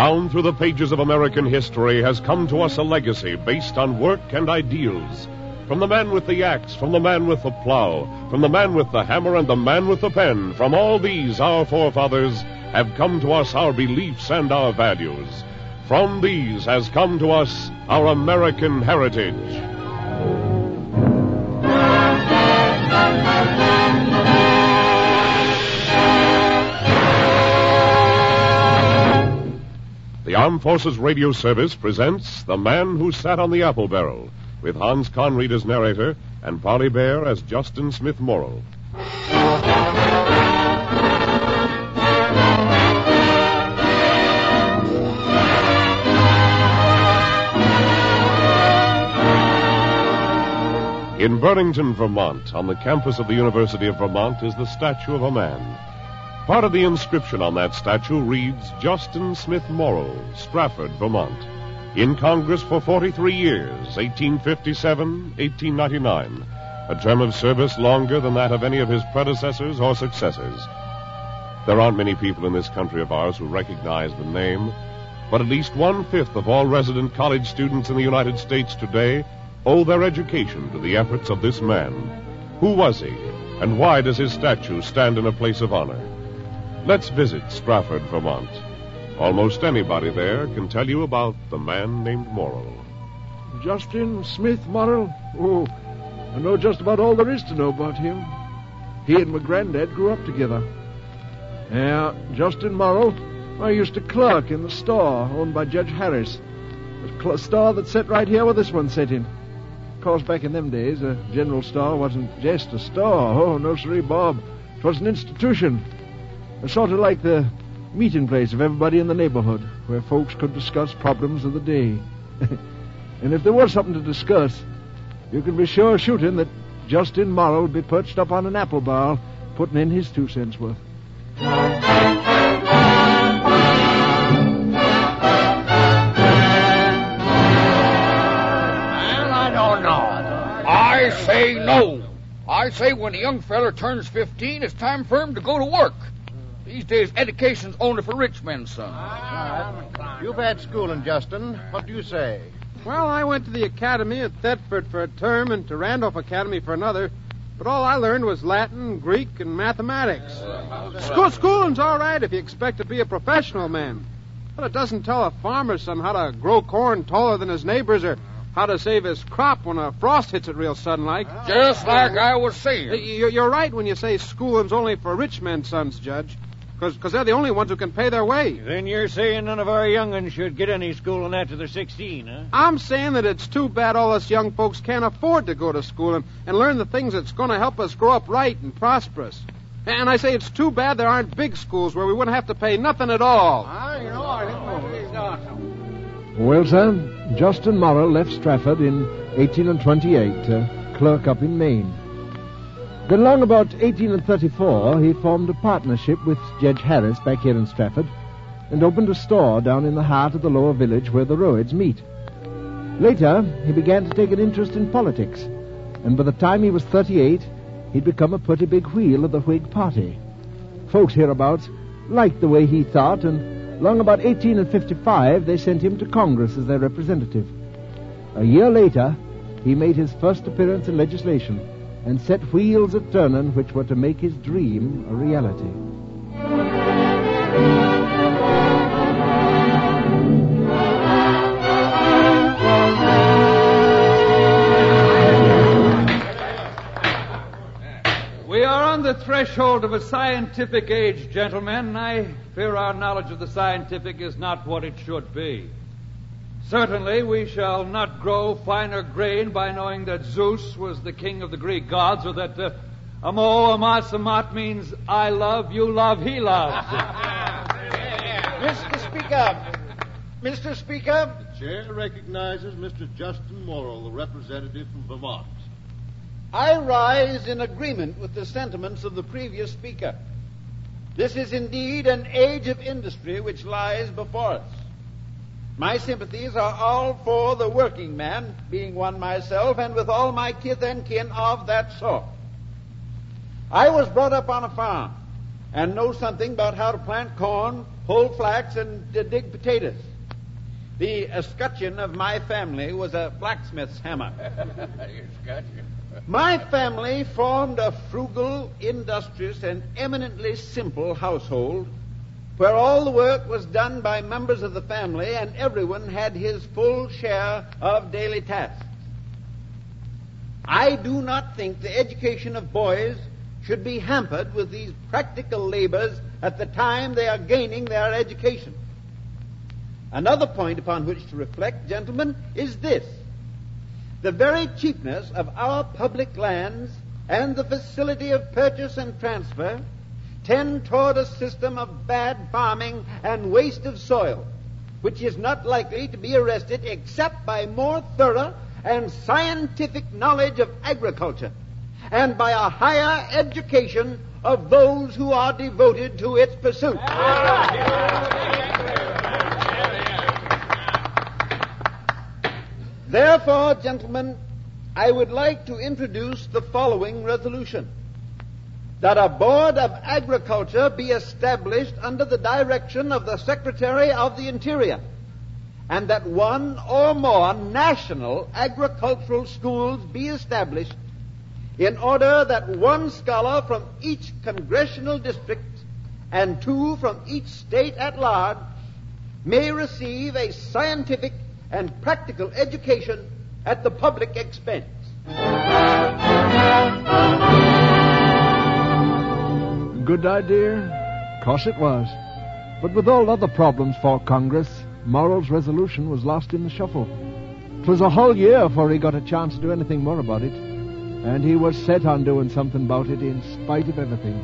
Down through the pages of American history has come to us a legacy based on work and ideals. From the man with the axe, from the man with the plow, from the man with the hammer and the man with the pen, from all these our forefathers have come to us our beliefs and our values. From these has come to us our American heritage. The Armed Forces Radio Service presents The Man Who Sat on the Apple Barrel, with Hans Conried as narrator and Parley Bear as Justin Smith Morrill. In Burlington, Vermont, on the campus of the University of Vermont, is the statue of a man. Part of the inscription on that statue reads, Justin Smith Morrill, Stratford, Vermont. In Congress for 43 years, 1857-1899, a term of service longer than that of any of his predecessors or successors. There aren't many people in this country of ours who recognize the name, but at least 1/5 of all resident college students in the United States today owe their education to the efforts of this man. Who was he, and why does his statue stand in a place of honor? Let's visit Stratford, Vermont. Almost anybody there can tell you about the man named Morrill. Justin Smith Morrill? Oh, I know just about all there is to know about him. He and my granddad grew up together. Yeah, Justin Morrill, I used to clerk in the store owned by Judge Harris. The store that sat right here where this one sat in. Of course, back in them days, a general store wasn't just a store. Oh, no, sirree, Bob. It was an institution. Sort of like the meeting place of everybody in the neighborhood, where folks could discuss problems of the day. And if there was something to discuss, you can be sure shooting that Justin Morrill would be perched up on an apple barrel, putting in his 2 cents worth. Well, I don't know. I say no. I say when a young feller turns 15, it's time for him to go to work. These days, education's only for rich men, son. You've had schooling, Justin. What do you say? Well, I went to the academy at Thetford for a term and to Randolph Academy for another, but all I learned was Latin, Greek, and mathematics. Schooling's all right if you expect to be a professional man, but it doesn't tell a farmer's son how to grow corn taller than his neighbors or how to save his crop when a frost hits it real sudden-like. Just like I was saying. You're right when you say schooling's only for rich men's sons, Judge. Because they're the only ones who can pay their way. Then you're saying none of our young'uns should get any schooling after they're 16, huh? I'm saying that it's too bad all us young folks can't afford to go to school and learn the things that's going to help us grow up right and prosperous. And I say it's too bad there aren't big schools where we wouldn't have to pay nothing at all. Well, sir, Justin Morrill left Stratford in 1828 to clerk up in Maine. Then along about 1834, he formed a partnership with Judge Harris back here in Stratford and opened a store down in the heart of the lower village where the roads meet. Later, he began to take an interest in politics, and by the time he was 38, he'd become a pretty big wheel of the Whig Party. Folks hereabouts liked the way he thought, and long about 1855, they sent him to Congress as their representative. A year later, he made his first appearance in legislation and set wheels a-turning which were to make his dream a reality. We are on the threshold of a scientific age, gentlemen. I fear our knowledge of the scientific is not what it should be. Certainly, we shall not grow finer grain by knowing that Zeus was the king of the Greek gods, or that Amo Amasamat means I love, you love, he loves. Mr. Speaker. The chair recognizes Mr. Justin Morrill, the representative from Vermont. I rise in agreement with the sentiments of the previous speaker. This is indeed an age of industry which lies before us. My sympathies are all for the working man, being one myself, and with all my kith and kin of that sort. I was brought up on a farm and know something about how to plant corn, pull flax, and dig potatoes. The escutcheon of my family was a blacksmith's hammer. My family formed a frugal, industrious, and eminently simple household where all the work was done by members of the family and everyone had his full share of daily tasks. I do not think the education of boys should be hampered with these practical labors at the time they are gaining their education. Another point upon which to reflect, gentlemen, is this. The very cheapness of our public lands and the facility of purchase and transfer tend toward a system of bad farming and waste of soil, which is not likely to be arrested except by more thorough and scientific knowledge of agriculture and by a higher education of those who are devoted to its pursuit. Therefore, gentlemen, I would like to introduce the following resolution: that a Board of Agriculture be established under the direction of the Secretary of the Interior, and that one or more national agricultural schools be established in order that one scholar from each congressional district and 2 from each state at large may receive a scientific and practical education at the public expense. Good idea. Of course it was. But with all other problems for Congress, Morrell's resolution was lost in the shuffle. It was a whole year before he got a chance to do anything more about it. And he was set on doing something about it in spite of everything.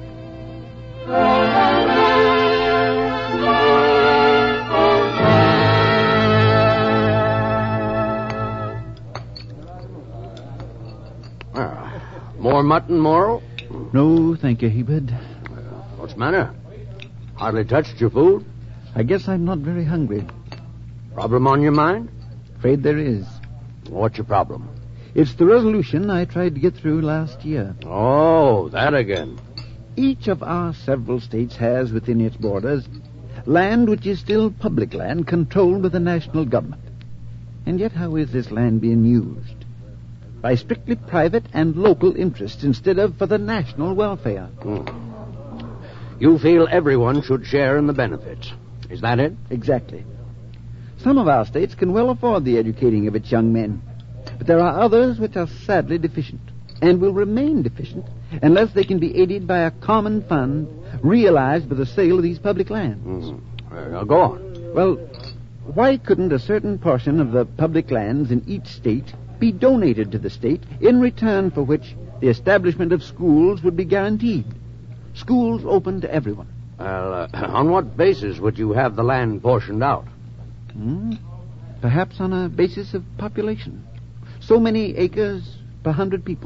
More mutton, Morrow? No, thank you, Hebert. What's the matter? Hardly touched your food? I guess I'm not very hungry. Problem on your mind? Afraid there is. What's your problem? It's the resolution I tried to get through last year. Oh, that again. Each of our several states has within its borders land which is still public land controlled by the national government. And yet how is this land being used? By strictly private and local interests instead of for the national welfare. You feel everyone should share in the benefits. Is that it? Exactly. Some of our states can well afford the educating of its young men. But there are others which are sadly deficient and will remain deficient unless they can be aided by a common fund realized by the sale of these public lands. Go on. Well, why couldn't a certain portion of the public lands in each state be donated to the state, in return for which the establishment of schools would be guaranteed? Schools open to everyone. Well, on what basis would you have the land portioned out? Perhaps on a basis of population. So many acres per 100 people.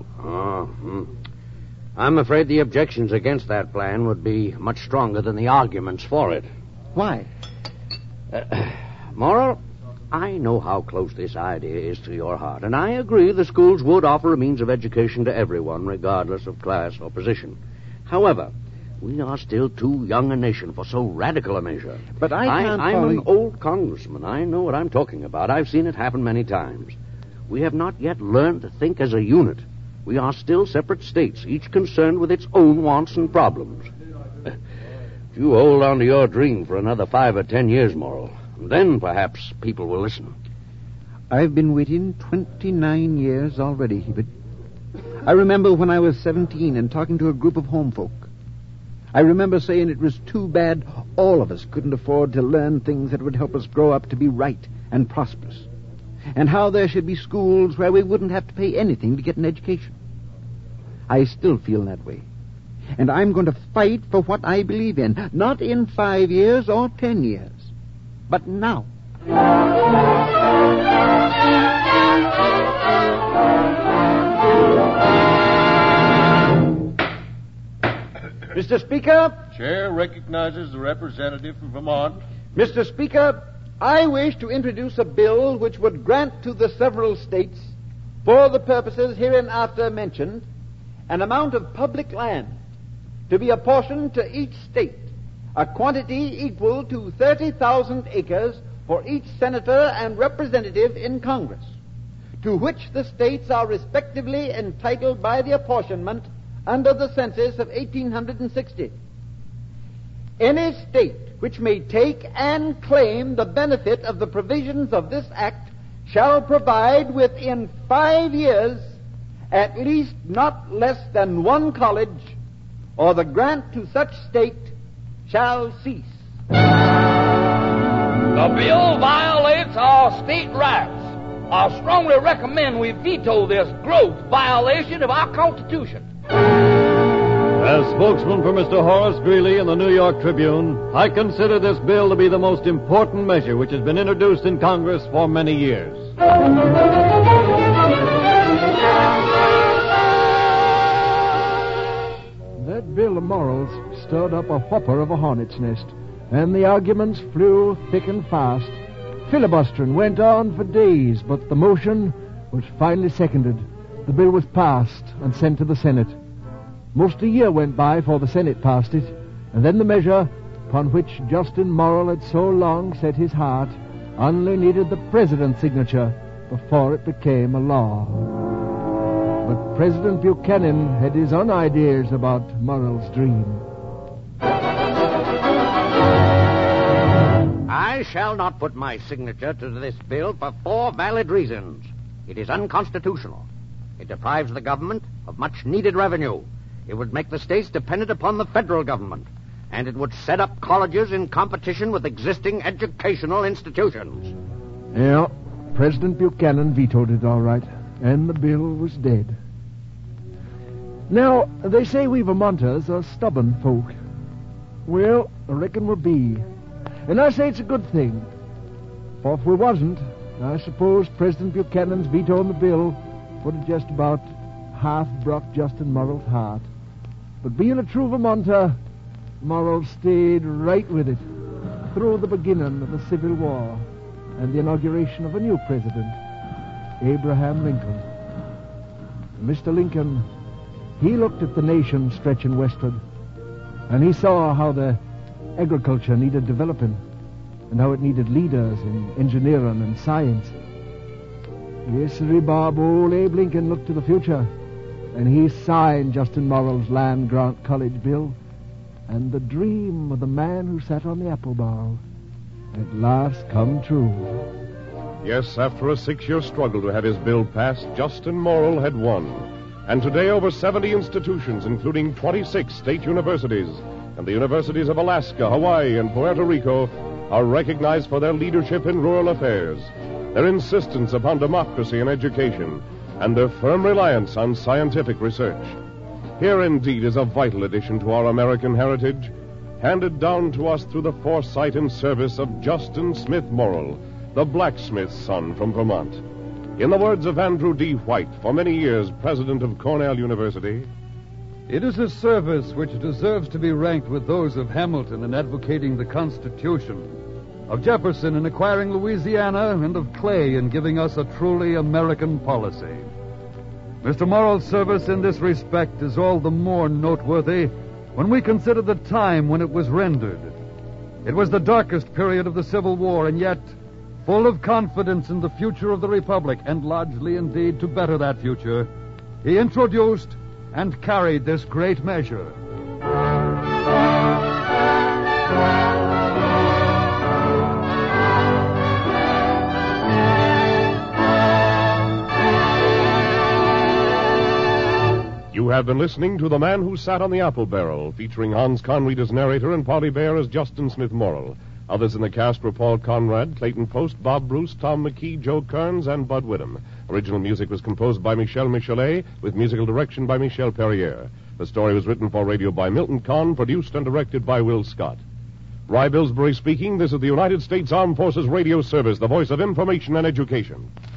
I'm afraid the objections against that plan would be much stronger than the arguments for it. Why? Morrell, I know how close this idea is to your heart, and I agree the schools would offer a means of education to everyone, regardless of class or position. However, we are still too young a nation for so radical a measure. But I'm an old congressman. I know what I'm talking about. I've seen it happen many times. We have not yet learned to think as a unit. We are still separate states, each concerned with its own wants and problems. If you hold on to your dream for another 5 or 10 years, Morrell, then perhaps people will listen. I've been waiting 29 years already, Hebert. I remember when I was 17 and talking to a group of home folk. I remember saying it was too bad all of us couldn't afford to learn things that would help us grow up to be right and prosperous, and how there should be schools where we wouldn't have to pay anything to get an education. I still feel that way, and I'm going to fight for what I believe in, not in 5 years or 10 years, but now. Mr. Speaker. Chair recognizes the representative from Vermont. Mr. Speaker, I wish to introduce a bill which would grant to the several states, for the purposes hereinafter mentioned, an amount of public land to be apportioned to each state a quantity equal to 30,000 acres for each senator and representative in Congress, to which the states are respectively entitled by the apportionment under the census of 1860. Any state which may take and claim the benefit of the provisions of this act shall provide within 5 years at least not less than one college, or the grant to such state shall cease. The bill violates our state rights. I strongly recommend we veto this gross violation of our Constitution. As spokesman for Mr. Horace Greeley in the New York Tribune, I consider this bill to be the most important measure which has been introduced in Congress for many years. That bill of morals stirred up a whopper of a hornet's nest, and the arguments flew thick and fast. Filibustering went on for days, but the motion was finally seconded. The bill was passed and sent to the Senate. Most a year went by before the Senate passed it, and then the measure upon which Justin Morrill had so long set his heart only needed the President's signature before it became a law. But President Buchanan had his own ideas about Morrill's dream. I shall not put my signature to this bill for 4 valid reasons. It is unconstitutional. It deprives the government of much-needed revenue. It would make the states dependent upon the federal government. And it would set up colleges in competition with existing educational institutions. Yeah, President Buchanan vetoed it all right, and the bill was dead. Now, they say we Vermonters are stubborn folk. Well, I reckon we'll be. And I say it's a good thing. For if we wasn't, I suppose President Buchanan's veto on the bill would have just about half broke Justin Morrill's heart. But being a true Vermonter, Morrill stayed right with it through the beginning of the Civil War and the inauguration of a new president, Abraham Lincoln. Mr. Lincoln, he looked at the nation stretching westward, and he saw how the agriculture needed developing and how it needed leaders in engineering and science. Yes, sir, Bob, old Abe Lincoln looked to the future, and he signed Justin Morrill's land grant college bill, and the dream of the man who sat on the apple bough at last come true. Yes, after a 6-year struggle to have his bill passed, Justin Morrill had won. And today over 70 institutions, including 26 state universities, and the universities of Alaska, Hawaii, and Puerto Rico, are recognized for their leadership in rural affairs, their insistence upon democracy and education, and their firm reliance on scientific research. Here, indeed, is a vital addition to our American heritage, handed down to us through the foresight and service of Justin Smith Morrill, the blacksmith's son from Vermont. In the words of Andrew D. White, for many years president of Cornell University, "It is a service which deserves to be ranked with those of Hamilton in advocating the Constitution, of Jefferson in acquiring Louisiana, and of Clay in giving us a truly American policy. Mr. Morrill's service in this respect is all the more noteworthy when we consider the time when it was rendered. It was the darkest period of the Civil War, and yet full of confidence in the future of the Republic, and largely indeed to better that future, he introduced and carried this great measure. You have been listening to The Man Who Sat on the Apple Barrel, featuring Hans Conried as narrator and Polly Bear as Justin Smith Morrill. Others in the cast were Paul Conrad, Clayton Post, Bob Bruce, Tom McKee, Joe Kearns, and Bud Whittam. Original music was composed by Michel Michelet, with musical direction by Michel Perrier. The story was written for radio by Milton Kahn, produced and directed by Will Scott. Rye Billsbury speaking. This is the United States Armed Forces Radio Service, the voice of information and education.